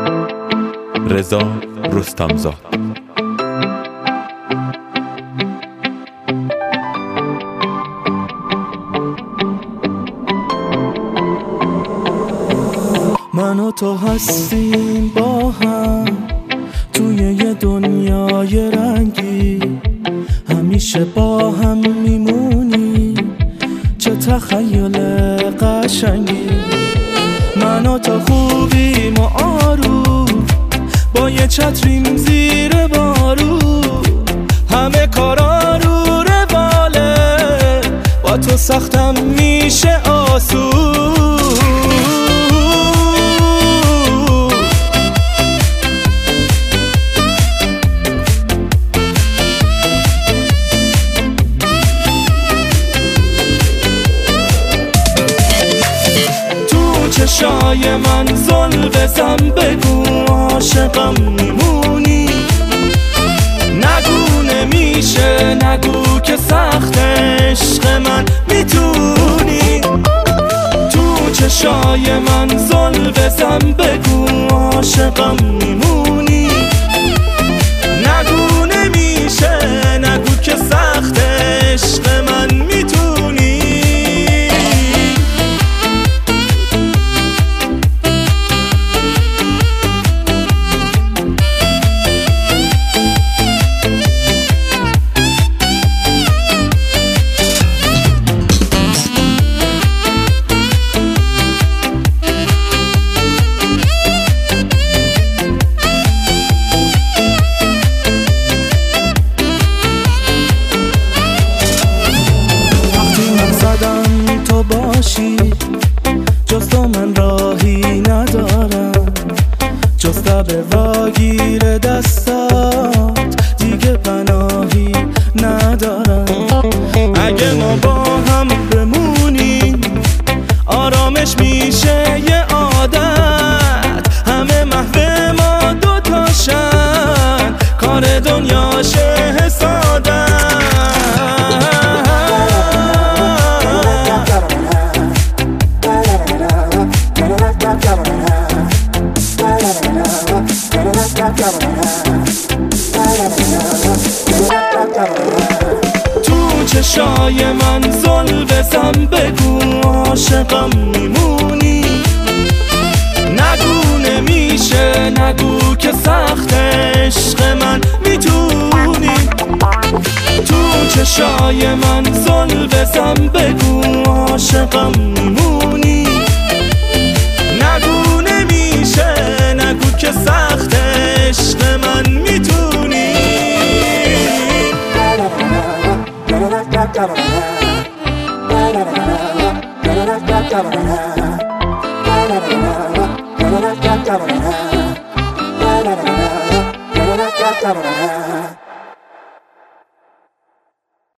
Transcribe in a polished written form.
رضا رستمزاد. من و تو هستیم با هم توی یه دنیای رنگی، همیشه با هم میمونی، چه تخیل قشنگی. من و تو خوبیم و آروم با یه چتریم زیر بارو، همه کارا رو رواله، با تو سختم میشه آسون. چشای من زل بزن، بگو عاشقم میمونی، نگو نمیشه، نگو که سخت عشق من میتونی. تو چشای من زل بزن، بگو عاشقم میمونی، نگو نمیشه، نگو که سخت عشق من میتونی. تو باشی جز تو من راهی ندارم، جز تب واگیر دستات دیگه پناهی ندارم. اگه ما با هم بمونیم آرامش میشه یه عادت، همه محو ما دوتاشن، کار دنیاشه حسادت. تو چشای من زل بزن، بگو عاشقم میمونی، نگو نمیشه، نگو که سخت عشق من میتونی. تو چشای من زل بزن، بگو عاشقم میمونی، نگو نمیشه، نگو که سخت عشق من میتونی. Got